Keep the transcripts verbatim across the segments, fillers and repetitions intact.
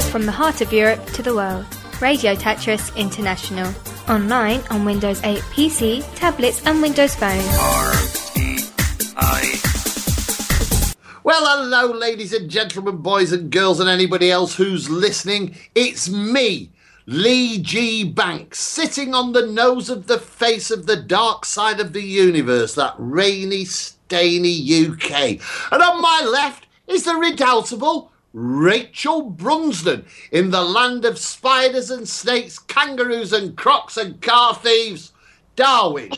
From the heart of Europe to the world, Radio Tetris International. Online on Windows eight P C, tablets and Windows Phone. R E I. Well, hello, ladies and gentlemen, boys and girls, and anybody else who's listening. It's me, Lee G. Banks, sitting on the nose of the face of the dark side of the universe, that rainy, stainy U K. And on my left is the redoubtable Rachel Brunsden, in the land of spiders and snakes, kangaroos and crocs and car thieves, Darwin.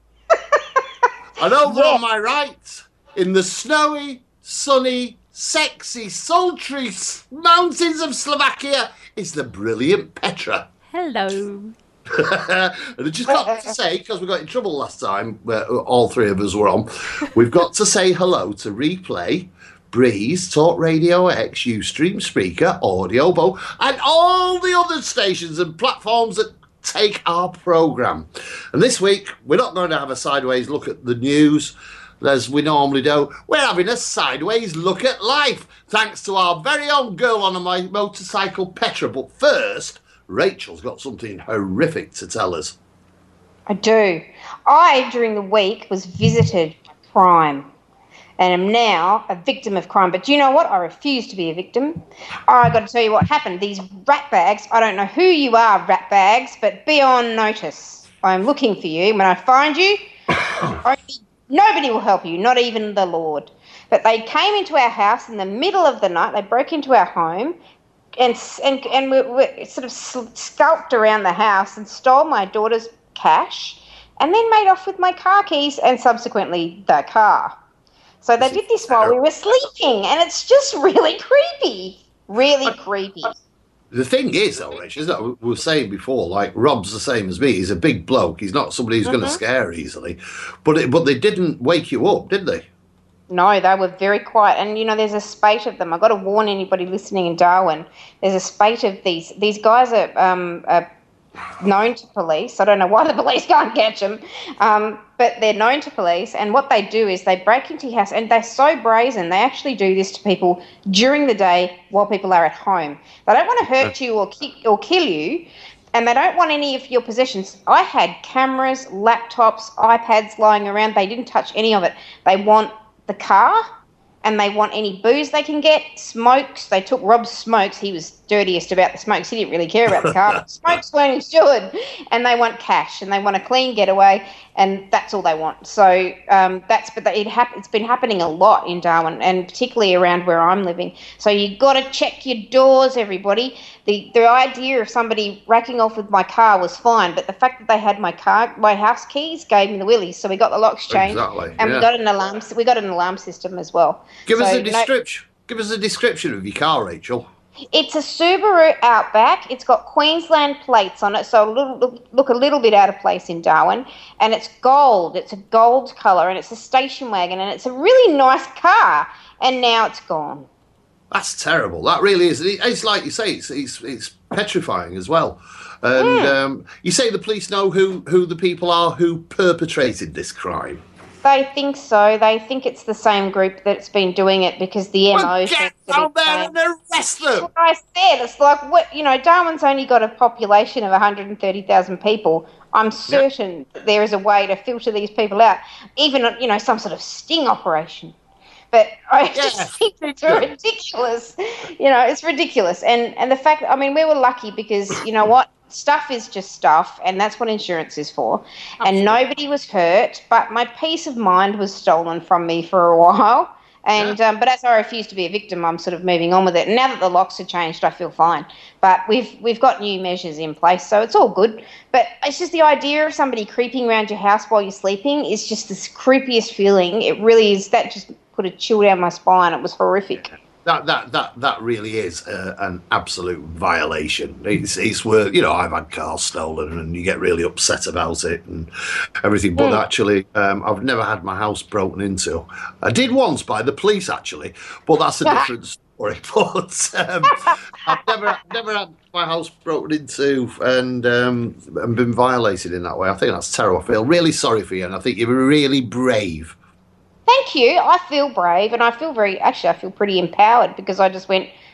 And over Yeah. on my right, in the snowy, sunny, sexy, sultry s- mountains of Slovakia, is the brilliant Petra. Hello. And I just got to say, because we got in trouble last time, where all three of us were on, we've got to say hello to Replay, Breeze, Talk Radio X, Ustream, Spreaker, Audio Bow, and all the other stations and platforms that take our programme. And this week, we're not going to have a sideways look at the news, as we normally do. We're having a sideways look at life, thanks to our very own girl on a my motorcycle, Petra. But first, Rachel's got something horrific to tell us. I do. I, during the week, was visited by crime and am now a victim of crime. But do you know what? I refuse to be a victim. I got to tell you what happened. These rat bags, I don't know who you are, rat bags, but be on notice. I'm looking for you. When I find you, only, nobody will help you, not even the Lord. But they came into our house in the middle of the night. They broke into our home and and and we, we sort of skulked around the house and stole my daughter's cash and then made off with my car keys and subsequently the car. So they did this while we were sleeping, and it's just really creepy. Really creepy. The thing is, though, Rich, is that we were saying before, like, Rob's the same as me. He's a big bloke. He's not somebody who's mm-hmm. going to scare easily. But it, but they didn't wake you up, did they? No, they were very quiet. And, you know, there's a spate of them. I've got to warn anybody listening in Darwin. There's a spate of these. These guys are, um, are known to police. I don't know why the police can't catch them. Um, but they're known to police. And what they do is they break into your house. And they're so brazen. They actually do this to people during the day while people are at home. They don't want to hurt you or ki- or kill you. And they don't want any of your possessions. I had cameras, laptops, iPads lying around. They didn't touch any of it. They want the car, and they want any booze they can get, smokes. They took Rob's smokes. He was dirtiest about the smokes. He didn't really care about the car, but smokes weren't insured. And they want cash, and they want a clean getaway, and that's all they want. So um, that's, but it hap- it's been happening a lot in Darwin, and particularly around where I'm living. So you got to check your doors, everybody. The the idea of somebody racking off with my car was fine, but the fact that they had my car, my house keys, gave me the willies. So we got the locks changed, exactly, and yeah. we got an alarm. We got an alarm system as well. Give so, us a you know, description. Give us a description of your car, Rachel. It's a Subaru Outback. It's got Queensland plates on it, so a little, look, look a little bit out of place in Darwin. And it's gold. It's a gold colour, and it's a station wagon, and it's a really nice car. And now it's gone. That's terrible. That really is. It's like you say, it's it's, it's petrifying as well. And Mm. um, you say the police know who, who the people are who perpetrated this crime. They think so. They think it's the same group that's been doing it because the M O... Well, get down there and arrest them! That's what I said. It's like, what, you know, Darwin's only got a population of one hundred thirty thousand people. I'm certain yep. that there is a way to filter these people out. Even, you know, some sort of sting operation. But I yeah. just think it's ridiculous. You know, it's ridiculous. And and the fact, I mean, we were lucky because, you know what? Stuff is just stuff, and that's what insurance is for. Absolutely. And nobody was hurt, but my peace of mind was stolen from me for a while. And yeah. um, but as I refuse to be a victim, I'm sort of moving on with it. And now that the locks are changed, I feel fine. But we've we've got new measures in place, so it's all good. But it's just the idea of somebody creeping around your house while you're sleeping is just the creepiest feeling. It really is. That just put a chill down my spine. It was horrific. That that that that really is uh, an absolute violation. It's it's where, you know, I've had cars stolen and you get really upset about it and everything. But mm. actually, um, I've never had my house broken into. I did once by the police, actually, but that's a different story. But um, I've never never had my house broken into and um, and been violated in that way. I think that's terrible. I feel really sorry for you, and I think you were really brave. Thank you. I feel brave, and I feel very, actually, I feel pretty empowered because I just went,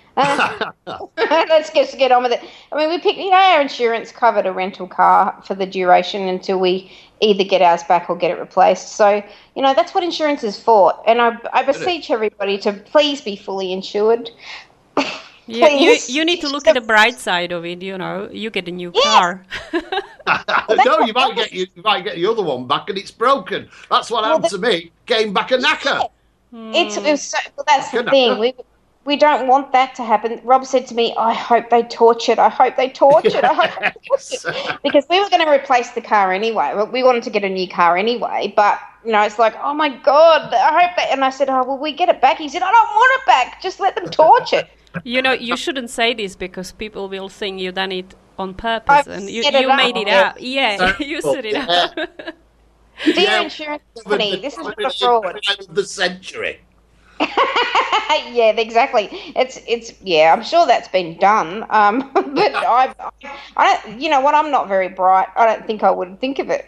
Uh, let's just get on with it. I mean, we pick, you know, our insurance covered a rental car for the duration until we either get ours back or get it replaced. So, you know, that's what insurance is for. And I, I beseech everybody to please be fully insured. You, you, you need to look at the bright side of it, you know. You get a new yes. car. No, you might get you, you might get the other one back and it's broken. That's what well, happened the, to me. Getting back a knacker. Yeah. It's, it's so, well, that's the thing. We we don't want that to happen. Rob said to me, "I hope they torch it. I hope they torch it. I hope they torch it." Because we were going to replace the car anyway. We wanted to get a new car anyway, but you know, it's like, oh my god, I hope that. And I said, "Oh, well, we get it back." He said, "I don't want it back. Just let them torch it." You know, you shouldn't say this because people will think you done it on purpose I've and you, it you up. made it up. Yeah, you set it up. Dear yeah. insurance company, this is not a fraud. The century. Yeah, exactly. It's it's yeah. I'm sure that's been done. Um, but I've, I don't. You know what? I'm not very bright. I don't think I would think of it.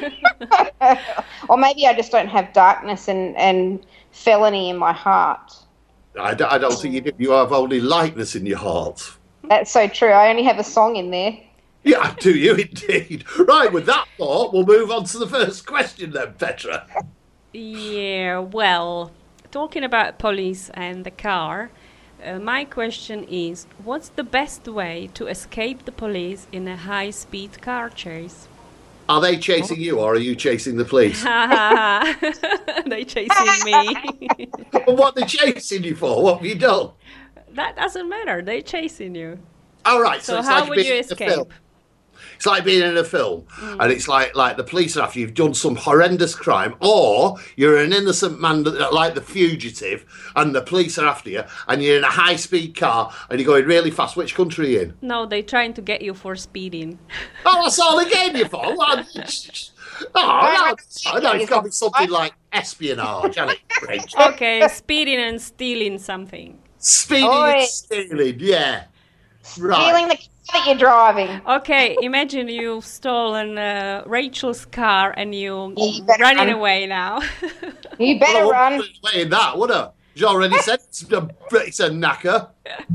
Or maybe I just don't have darkness and and felony in my heart. I don't, I don't think you do. You have only lightness in your heart. That's so true. I only have a song in there. Yeah, do you indeed? Right, with that thought, we'll move on to the first question then, Petra. Yeah, well, talking about police and the car, uh, my question is, what's the best way to escape the police in a high-speed car chase? Are they chasing you or are you chasing the police? They chasing me. What are they chasing you for? What have you done? That doesn't matter. They chasing you. All right. So, so it's how like would you escape? It's like being in a film, mm. and it's like like the police are after you. You've done some horrendous crime, or you're an innocent man like the fugitive, and the police are after you, and you're in a high-speed car, and you're going really fast. Which country are you in? No, they're trying to get you for speeding. Oh, that's all they gave you for? Well, oh, no, no, it's got to be something like espionage, hasn't it? Okay, speeding and stealing something. Speeding Oi. and stealing, yeah. Right. Stealing the car that you're driving. Okay, imagine you've stolen uh, Rachel's car and you're running run. away now. You better well, run. I wouldn't play that, would I? You already said it's a, it's a knacker.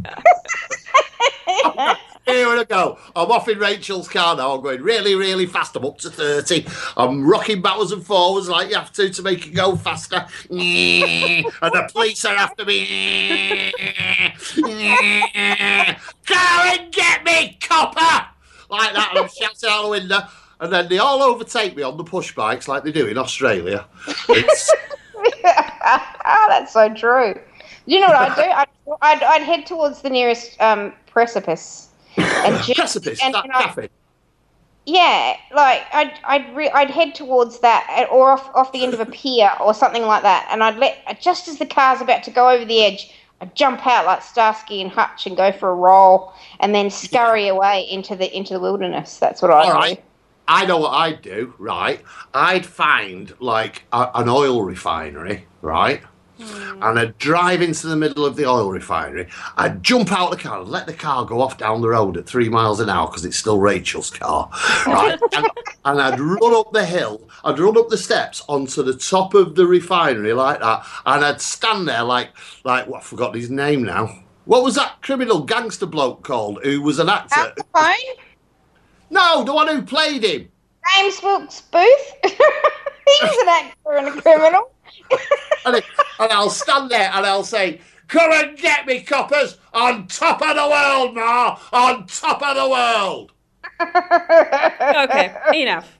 Here we go. I'm off in Rachel's car now. I'm going really, really fast. I'm up to thirty. I'm rocking backwards and forwards like you have to to make it go faster. And the police are after me. Go and get me, copper! Like that. And I'm shouting out the window. And then they all overtake me on the push bikes like they do in Australia. It's... Oh, that's so true. You know what I'd do? I'd, I'd, I'd head towards the nearest um, precipice. And just, precipice? And, that and cafe? Yeah, like I'd I'd re- I'd head towards that, or off off the end of a pier or something like that, and I'd let just as the car's about to go over the edge, I'd jump out like Starsky and Hutch and go for a roll, and then scurry away into the into the wilderness. That's what I'd All do. Right. I know what I'd do, right? I'd find, like, a, an oil refinery, right? Mm. And I'd drive into the middle of the oil refinery. I'd jump out the car and let the car go off down the road at three miles an hour because it's still Rachel's car, right? and, and I'd run up the hill. I'd run up the steps onto the top of the refinery like that. And I'd stand there like, like what, I forgot his name now. What was that criminal gangster bloke called who was an actor? Al Capone? No, the one who played him. James Wilkes Booth. He was an actor and a criminal. and, it, and I'll stand there and I'll say, "Come and get me, coppers! On top of the world, Ma! On top of the world!" Okay, enough.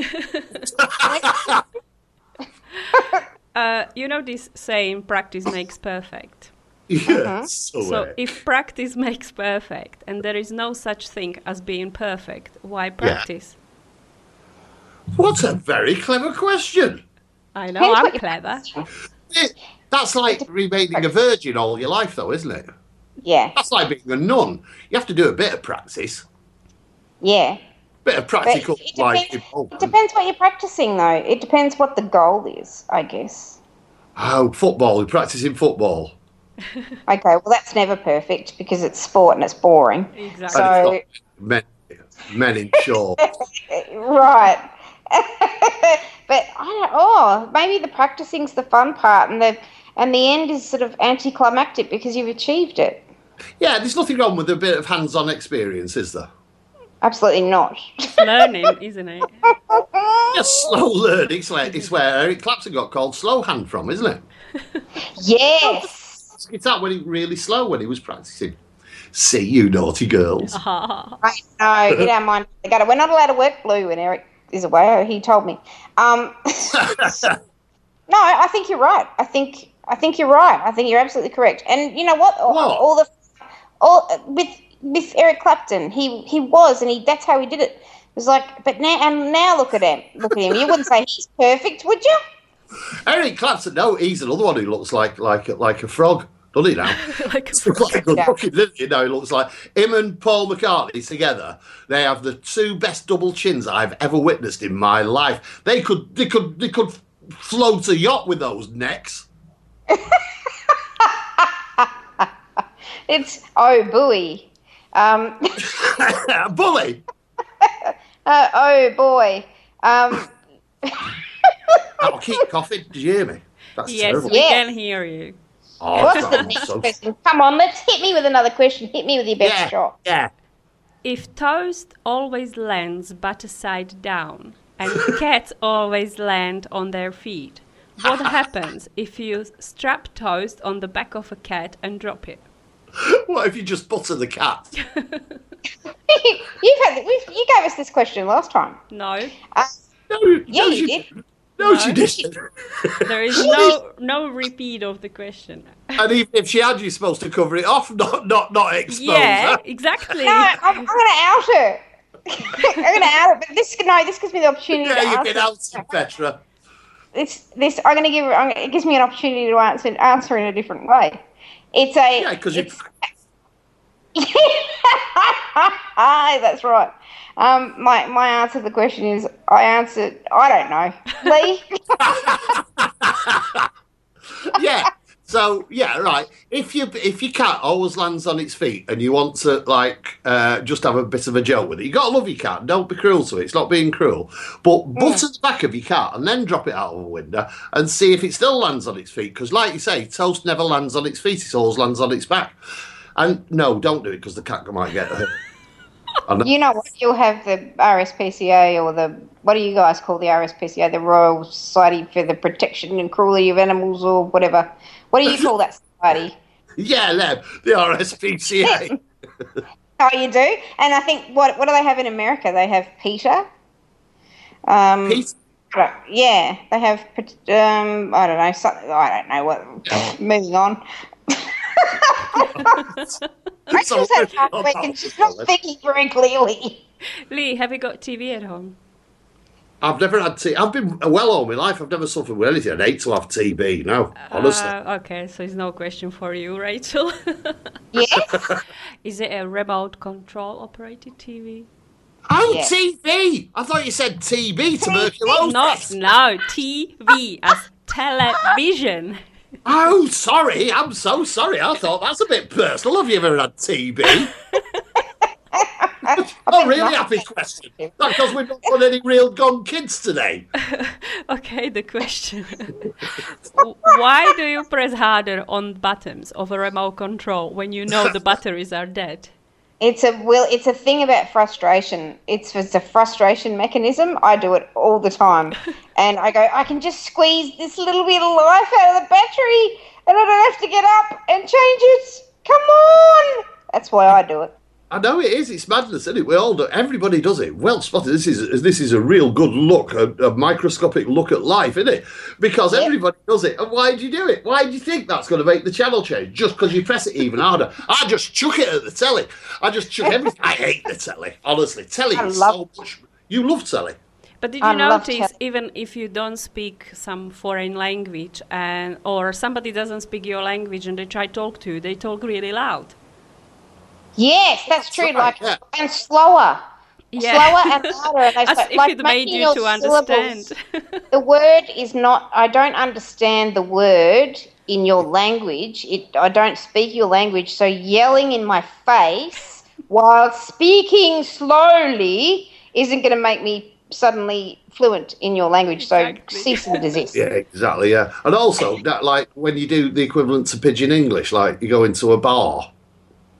uh, you know this saying, practice makes perfect. Yes. Uh-huh. So, so if practice makes perfect, and there is no such thing as being perfect, why practice? Yeah. What a very clever question. I know, I'm clever. It, that's like remaining a virgin all your life, though, isn't it? Yeah. That's like being a nun. You have to do a bit of practice. Yeah. Bit of practical it life depends, involvement. It depends what you're practicing, though. It depends what the goal is, I guess. Oh, football. You're practicing football. Okay, well, that's never perfect because it's sport and it's boring. Exactly. So, men, men in short. Right. But I don't. Oh, maybe the practicing's the fun part, and the and the end is sort of anticlimactic because you've achieved it. Yeah, there's nothing wrong with a bit of hands-on experience, is there? Absolutely not. It's learning, isn't it? Yeah, slow learning. It's where, it's where Eric Clapton got called Slow Hand from, isn't it? Yes. It's that when he really slow when he was practicing. See you, naughty girls. I know, you don't mind. They gotta- We're not allowed to work blue when Eric is away. He told me. Um, no, I think you're right. I think I think you're right. I think you're absolutely correct. And you know what? All, What? all the all with with Eric Clapton, he he was, and he that's how he did it. It was like, but now and now look at him. Look at him. You wouldn't say he's perfect, would you? Eric Clapton, no, he's another one who looks like like like a frog, doesn't he now? Like a He's quite good looking, isn't he? No, he looks like him and Paul McCartney together. They have the two best double chins I've ever witnessed in my life. They could they could they could float a yacht with those necks. It's oh buoy. Um, Bully. uh, oh boy. Um, I'll keep coughing. Did you hear me? That's Yes, terrible. we Yes. can hear you. Oh, what's the I'm next so- question? Come on, let's hit me with another question. Hit me with your best Yeah, shot. yeah. If toast always lands butter side down and cats always land on their feet, what happens if you strap toast on the back of a cat and drop it? What if you just butter the cat? You've had we've, you gave us this question last time. No, Uh, No, yeah, no, you she, did. No, No. she didn't. there is no no repeat of the question. And even if she had, you're supposed to cover it off, not not not expose Yeah, her. exactly. No, I'm, I'm going to out her. I'm going to out her. But this no, this gives me the opportunity Yeah, to you've answer. been outed, Petra. This this I'm going to give. I'm gonna, it gives me an opportunity to answer answer in a different way. It's a Yeah, because you. it's- That's right. Um, my my answer to the question is I answered. I don't know, Lee. Yeah. So yeah, right. If you if your cat always lands on its feet and you want to like uh, just have a bit of a joke with it, you got to love your cat. Don't be cruel to it. It's not being cruel. But butter the back of your cat and then drop it out of a window and see if it still lands on its feet. Because like you say, toast never lands on its feet. It always lands on its back. And no, don't do it because the cat might get hurt. And You know what? You'll have the R S P C A or the what do you guys call the R S P C A? The Royal Society for the Protection and Cruelty of Animals or whatever. What do you call that society? yeah, them, the R S P C A. Oh, you do? And I think what what do they have in America? They have PETA. Um, Pete, Yeah, they have. Um, I don't know. Something, I don't know what. Moving on. Rachel's had half a week and she's not thinking very clearly. Lee, have you got T V at home? I've never had T. I've been well all my life. I've never suffered with anything. I'd hate to have T B. No, honestly. Uh, okay, so it's no question for you, Rachel. Yes. Is it a remote control operated T V? Oh, Yes. T V! I thought you said T B, tuberculosis. No, no, T V as television. Oh, sorry. I'm so sorry. I thought that's a bit personal. Have you ever had T B? Oh, really happy question. Not because we've not got any real gone kids today. Okay, the question. Why do you press harder on buttons of a remote control when you know the batteries are dead? It's a will. It's a thing about frustration. It's it's a frustration mechanism. I do it all the time, and I go. I can just squeeze this little bit of life out of the battery, and I don't have to get up and change it. Come on. That's why I do it. I know it is. It's madness, isn't it? We all do. Everybody does it. Well spotted. This is this is a real good look, a, a microscopic look at life, isn't it? Because Yeah. everybody does it. And why do you do it? Why do you think that's going to make the channel change? Just because you press it even harder. I just chuck it at the telly. I just chuck everything. I hate the telly. Honestly, telly I is love- so much. You love telly. But did you I love notice, tel- even if you don't speak some foreign language, and or somebody doesn't speak your language and they try to talk to you, they talk really loud? Yes, that's true. right, Like yeah. and slower, Yeah. slower and louder. And they As start, if like it made making you your to understand. syllables- The word is not. I don't understand the word in your language. It. I don't speak your language. So yelling in my face while speaking slowly isn't going to make me suddenly fluent in your language. So Exactly. cease and desist. Yeah, exactly. Yeah, and also that, like when you do the equivalent to pidgin English, like you go into a bar.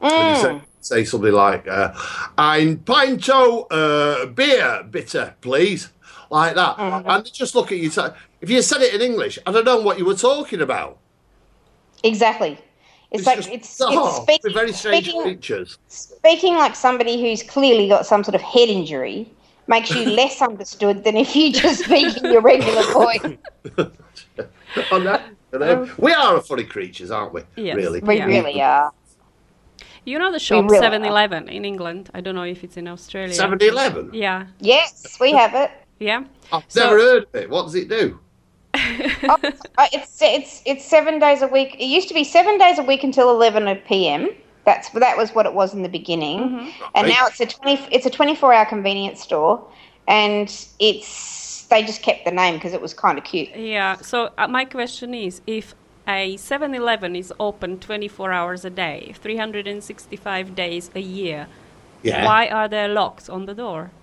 When you say, say something like, uh, "Ein pinto uh, beer, bitter, please," like that, Mm-hmm. and they just look at you. T- if you said it in English, I don't know what you were talking about. Exactly. It's, It's like just- it's, oh, it's speaking, we're very strange speaking, creatures. speaking like somebody who's clearly got some sort of head injury makes you less understood than if you just speak in your regular voice. Oh, no, no. We are a funny creatures, aren't we? Yes. Really. We Yeah. really are. You know the shop really seven eleven in England? I don't know if it's in Australia. seven eleven? Yeah. Yes, we have it. Yeah. I've So- never heard of it. What does it do? Oh, uh, it's it's it's seven days a week. It used to be seven days a week until eleven p.m. That's that was what it was in the beginning, and Right. now it's a twenty. It's a twenty-four hour convenience store, and it's they just kept the name because it was kind of cute. Yeah. So uh, my question is, if a seven eleven is open twenty-four hours a day, three hundred sixty-five days a year, Yeah. why are there locks on the door?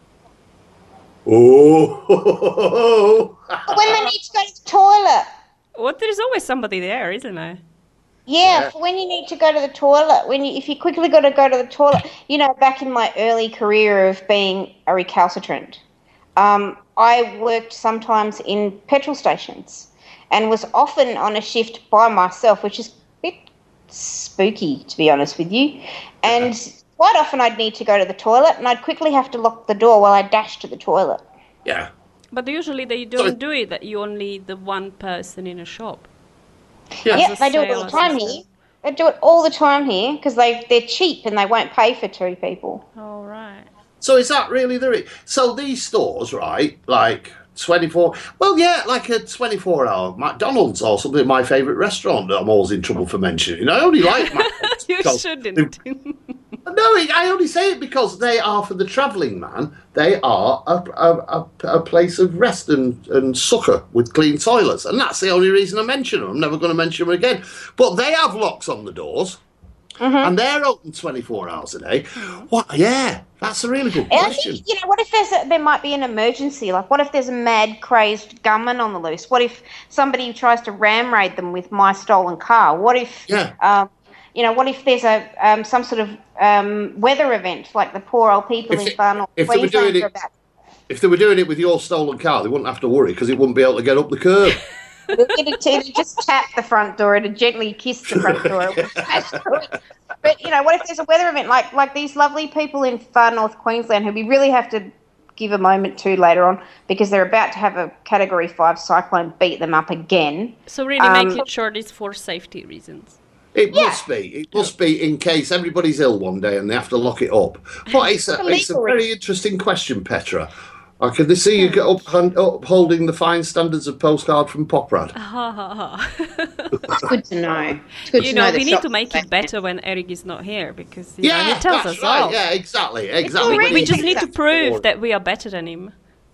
Oh. When they need to go to the toilet. Well, there's always somebody there, isn't there? Yeah, Yeah. for when you need to go to the toilet, when you, if you quickly got to go to the toilet, you know, back in my early career of being a recalcitrant, um, I worked sometimes in petrol stations and was often on a shift by myself, which is a bit spooky, to be honest with you. And quite often I'd need to go to the toilet, and I'd quickly have to lock the door while I dashed to the toilet. Yeah. But usually they don't do it that you only the one person in a shop. Yeah. Yeah, a they do it all the sale time assistant. here. They do it all the time here because they they're cheap and they won't pay for two people. All right. So is that really the... Re- so these stores, right, like twenty-four... Well, yeah, like a twenty-four hour McDonald's or something, my favourite restaurant that I'm always in trouble for mentioning. I only like McDonald's. You because- shouldn't. No, I only say it because they are, for the travelling man, they are a, a, a, a place of rest and, and succour with clean toilets. And that's the only reason I mention them. I'm never going to mention them again. But they have locks on the doors. And they're open twenty-four hours a day. What? Yeah, that's a really good And I question. think, you know, what if there's a, there might be an emergency? Like, what if there's a mad, crazed gunman on the loose? What if somebody tries to ram raid them with my stolen car? What if, Yeah. um, you know, what if there's a um, some sort of um, weather event, like the poor old people If in they- far north if they were Queensland doing are it- about? If they were doing it with your stolen car, they wouldn't have to worry because it wouldn't be able to get up the curb. It'd, it'd just tap the front door, it'd gently kiss the front door. It wouldn't smash through it. But, you know, what if there's a weather event like like these lovely people in far north Queensland who we really have to give a moment to later on because they're about to have a Category five cyclone beat them up again. So really Um, make it short is for safety reasons. It must be. It must be in case everybody's ill one day and they have to lock it up. But it's a, it's a very interesting question, Petra. I can see you get up, upholding the fine standards of Postcard from Poprad. Ha ha ha. It's good to know. It's good You to know, know we that need shops to make are it better when Eric is not here because you know, Yeah, he tells that's us right. all. Yeah, exactly, exactly. already- We just need to That's prove boring. that we are better than him.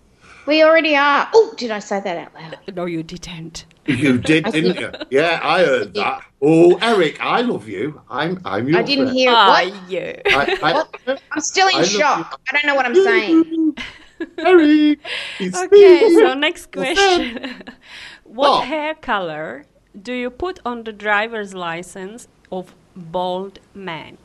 We already are. Oh, did I say that out loud? No, you didn't. You did, didn't you? Yeah, I heard that. Oh, Eric, I love you. I'm, I'm your I didn't friend. hear Ah, what? yeah. I, I, I'm still in I love shock. I don't know what I'm saying. Eric, it's Okay, me. so next question. What What? hair color do you put on the driver's license of bald man?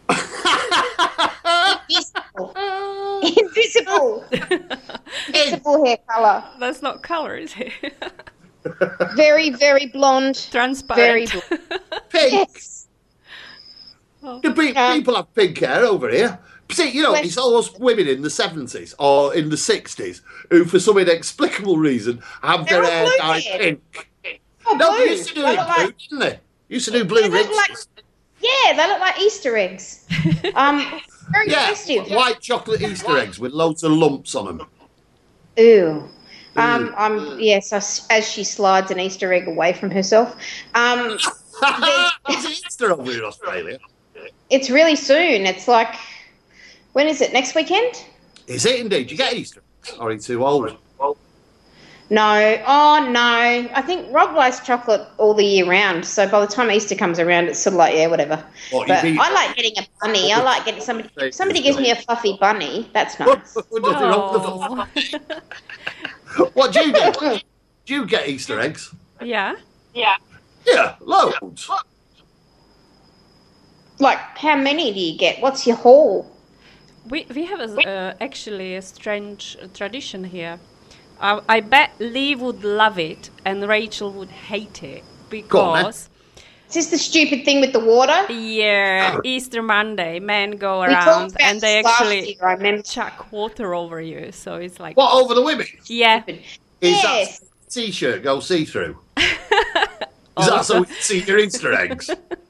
Invisible. Invisible. Invisible hair colour. That's not color, is it? Very, very blonde. Very Transparent. blonde. Pink. Yes. The pe- Yeah. people have pink hair over here. See, you know, Well- it's almost women in the seventies or in the sixties who, for some inexplicable reason, have They're their all hair blue dyed hair. pink. Oh, No, blue. they used to do They it look blue, like- didn't they? Used to do blue They look rinses. like- yeah, they look like Easter eggs. Um, very Yeah, festive. white chocolate Easter eggs with loads of lumps on them. Ew. Um, I'm yes, as, as she slides an Easter egg away from herself. Um, It's Easter over in Australia. it's really soon. It's like, when is it? Next weekend? Is it indeed? You get Easter eggs? Or are you too old? No. Oh no. I think Rob likes chocolate all the year round. So by the time Easter comes around, it's sort of like, yeah, whatever. What, you But mean- I like getting a bunny. I like getting somebody. If somebody gives me a fluffy bunny, that's nice. Nothing wrong with them. What do you get? Do you get Easter eggs? Yeah. Yeah, loads. Like, how many do you get? What's your haul? We we have a, uh, actually a strange tradition here. I, I bet Lee would love it and Rachel would hate it because. Is this the stupid thing with the water? Yeah, Easter Monday, men go We talked around about and they this last actually year, I remember. chuck water over you. So it's like, What, over the women? yeah. Is Yes. that T-shirt go see-through? Is that so we can see your Easter eggs?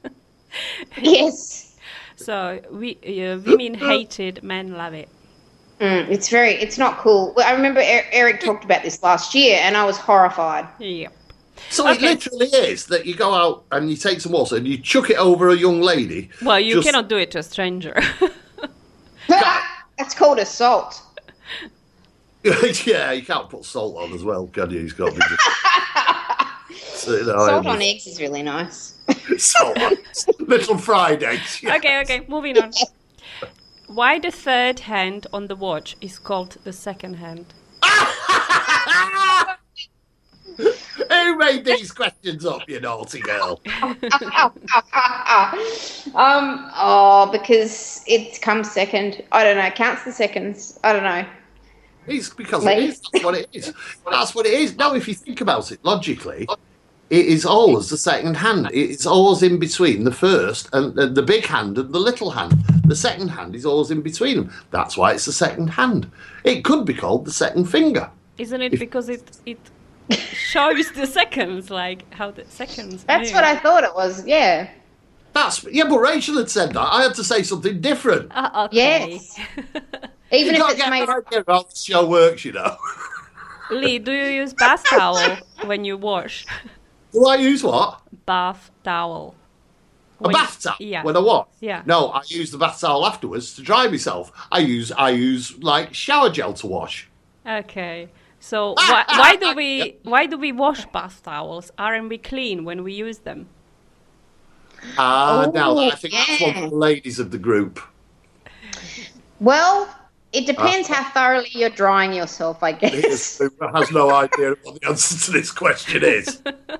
Yes. So we uh, women hate it, men love it. Mm, it's very, it's not cool. Well, I remember Er- Eric talked about this last year and I was horrified. Yeah. So it Okay. literally is that you go out and you take some water and you chuck it over a young lady. Well, you Just- cannot do it to a stranger. That's called assault. Yeah, you can't put salt on as well, can you? It's got to be just... So, you know, Salt I on mean, eggs is really nice. salt on little fried eggs. Yeah. Okay, okay, moving on. Why the third hand on the watch is called the second hand? Who made these questions up, you naughty girl? um, oh, because it comes second. I don't know. It counts the seconds. I don't know. It's because Like- it is. That's what it is. That's what it is. Now, if you think about it logically, it is always the second hand. It's always in between the first and the, the big hand and the little hand. The second hand is always in between them. That's why it's the second hand. It could be called the second finger. Isn't it because it it shows the seconds, like how the seconds That's move? what I thought it was. Yeah. That's yeah, but Rachel had said that. I had to say something different. Uh, okay. Yes. Even You if can't it's get made. an idea how the show works, you know. Lee, do you use bath towel when you wash? Do I use what? Bath towel. A When you- bath towel Yeah. when I wash? Yeah. No, I use the bath towel afterwards to dry myself. I use I use like shower gel to wash. Okay. So why, why do we why do we wash bath towels? Aren't we clean when we use them? Ah, Oh, now I think that's one yeah. for the ladies of the group. Well, it depends how thoroughly you're drying yourself, I It is- guess. who has no idea what the answer to this question is.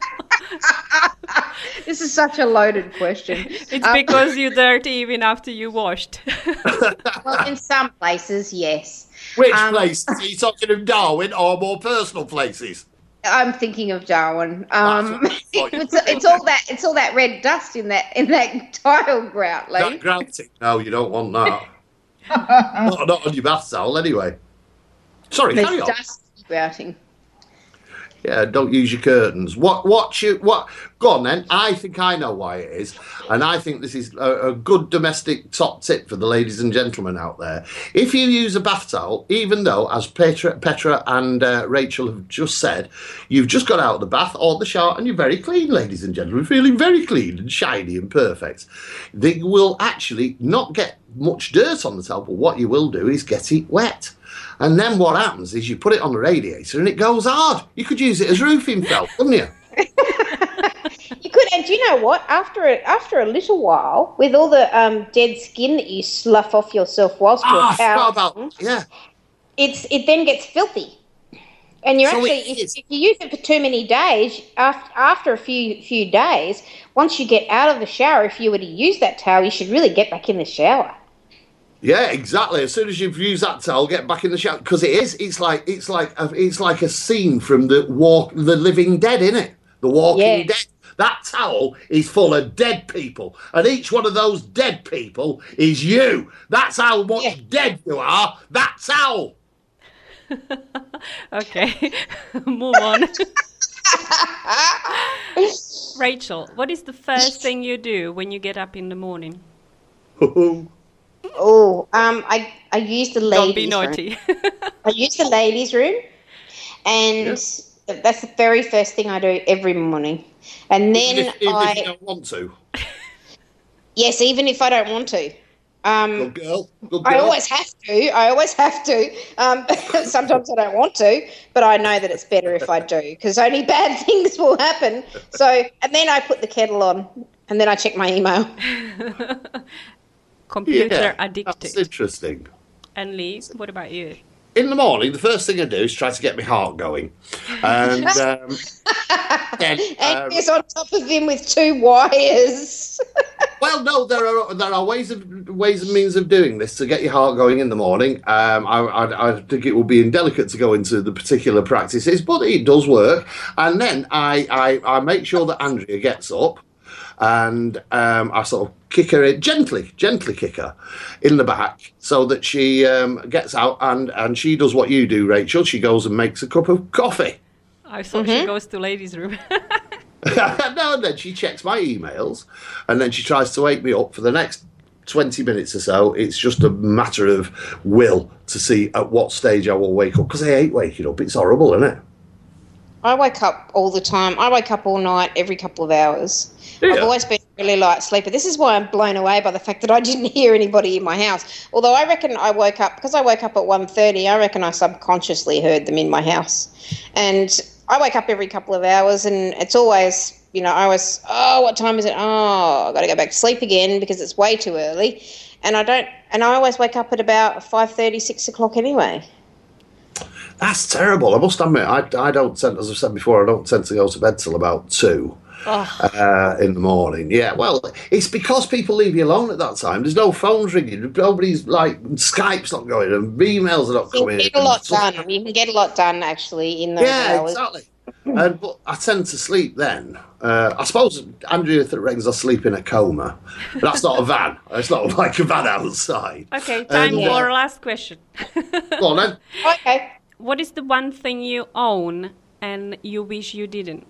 This is such a loaded question. It's Um, because you dirty even after you washed. Well, in some places, yes. Which Um, places? Are you talking of Darwin or more personal places? I'm thinking of Darwin. Um, That's what I thought. it's, it's all that it's all that red dust in that in that tile grout, That Lee. grouting? No, you don't want that. not, not on your bath towel, anyway. Sorry, There's carry on. dust grouting. Yeah, don't use your curtains. What? What? You? What? Go on then. I think I know why it is, and I think this is a, a good domestic top tip for the ladies and gentlemen out there. If you use a bath towel, even though, as Petra, Petra and uh, Rachel have just said, you've just got out of the bath or the shower and you're very clean, ladies and gentlemen, feeling very clean and shiny and perfect. They will actually not get much dirt on the towel, but what you will do is get it wet. And then what happens is you put it on the radiator and it goes hard. You could use it as roofing felt, couldn't you? You could, and do you know what? After a, after a little while, with all the um, dead skin that you slough off yourself whilst Ah, I you're forgot towel, about yeah. it's it then gets filthy. And you're So actually, it if, is. if you use it for too many days, after, after a few few days, once you get out of the shower, if you were to use that towel, you should really get back in the shower. Yeah, exactly. As soon as you've used that towel, get back in the shower because it is. It's like it's like a, it's like a scene from the walk, the Living Dead, innit? The Walking Yeah. Dead. That towel is full of dead people, and each one of those dead people is you. That's how much Yeah. dead you are. That towel. Okay, move on. Rachel, what is the first thing you do when you get up in the morning? Oh, um, I I use the ladies' Don't be room. naughty. I use the ladies' room, and that's the very first thing I do every morning. And then Even if, even I if you don't want to. yes, even if I don't want to. Um, Good girl. Good girl. I always have to. I always have to. Um, sometimes I don't want to, but I know that it's better if I do because only bad things will happen. So, and then I put the kettle on, and then I check my email. Computer Yeah, addicted. That's interesting. And Lee, what about you? In the morning, the first thing I do is try to get my heart going. And um, Then, And um, he's on top of him with two wires. well, no, there are there are ways of ways and means of doing this to get your heart going in the morning. Um, I, I, I think it would be indelicate to go into the particular practices, but it does work. And then I I, I make sure that Andrea gets up, and um, I sort of kick her in, gently, gently kick her in the back, so that she um, gets out and and she does what you do, Rachel. She goes and makes a cup of coffee. I thought she goes to ladies' room. No, and then she checks my emails, and then she tries to wake me up for the next twenty minutes or so. It's just a matter of will to see at what stage I will wake up, because I hate waking up. It's horrible, isn't it? I wake up all the time. I wake up all night, every couple of hours. Yeah. I've always been a really light sleeper. This is why I'm blown away by the fact that I didn't hear anybody in my house. Although I reckon I woke up, because I woke up at one thirty, I reckon I subconsciously heard them in my house. And I wake up every couple of hours, and it's always, you know, I always, oh, what time is it? Oh, I've got to go back to sleep again because it's way too early. And I don't, and I always wake up at about five thirty, six o'clock anyway. That's terrible. I must admit, I, I don't tend, as I've said before, I don't tend to go to bed till about two Oh. uh, in the morning. Yeah, well, it's because people leave you alone at that time. There's no phones ringing. Nobody's, like, Skype's not going, and emails are not You coming can in. get a lot and stuff. done. You can get a lot done, actually, in those Yeah, hours. exactly. And but I tend to sleep then. Uh, I suppose Andrea reckons I sleep in a coma. But that's not a van. It's not like a van outside. Okay, time And, for uh, last question. Go on then. Okay. What is the one thing you own and you wish you didn't?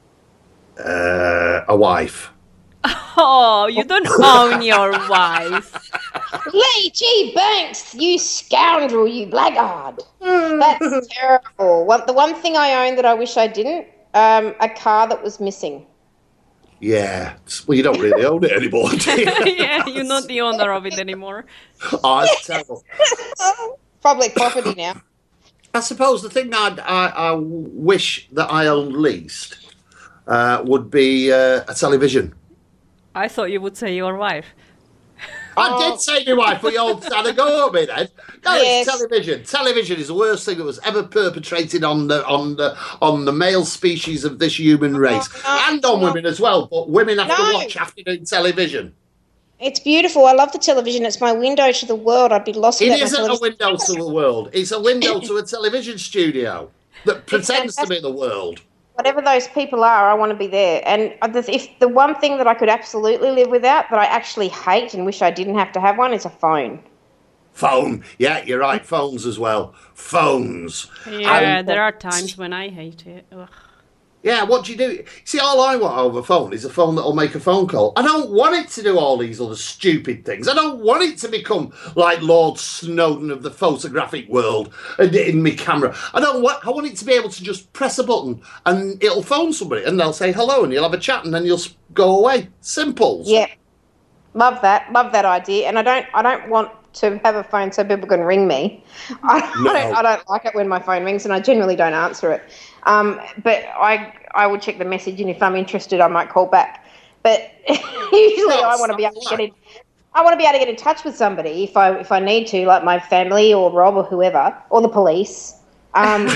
Uh, a wife. Oh, you don't own your wife. Lee G. Banks, you scoundrel, you blackguard. That's terrible. One, the one thing I own that I wish I didn't, um, a car that was missing. Yeah. Well, you don't really own it anymore, do you? Yeah, you're not the owner of it anymore. Oh, it's terrible. Public property now. I suppose the thing I'd, I I wish that I owned least uh, would be uh, a television. I thought you would say your wife. I Oh. did say my wife, but you all had a go at me then. No, Yes. it's television. Television is the worst thing that was ever perpetrated on the on the on the male species of this human race, no, and on no. women as well. But women have No. to watch afternoon television. It's beautiful. I love the television. It's my window to the world. I'd be lost It without my isn't a television. window to the world. It's a window to a television studio that pretends to be the world. Whatever those people are, I want to be there. And if the one thing that I could absolutely live without, that I actually hate and wish I didn't have to have one, is a phone. Phone. Yeah, you're right. Phones as well. Phones. Yeah, Um, there are times when I hate it. Ugh. Yeah, what do you do? See, all I want over a phone is a phone that'll make a phone call. I don't want it to do all these other stupid things. I don't want it to become like Lord Snowden of the photographic world and in my camera. I don't want. I want it to be able to just press a button and it'll phone somebody and they'll say hello and you'll have a chat and then you'll s- go away. Simple. Yeah, love that. Love that idea. And I don't. I don't want to have a phone so people can ring me. I, No. I, don't, I don't like it when my phone rings, and I generally don't answer it. Um, but I I will check the message, and if I'm interested, I might call back. But usually, Well, I want to be able to something get in. I want to be able to get in touch with somebody if I if I need to, like my family or Rob or whoever, or the police. Um,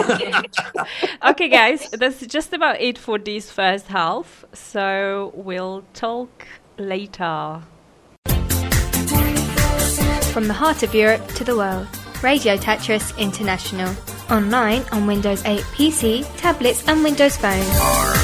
Okay, guys, that's just about it for this first half. So we'll talk later. From the heart of Europe to the world, Radio Tetris International. Online on Windows eight P C, tablets and Windows Phone.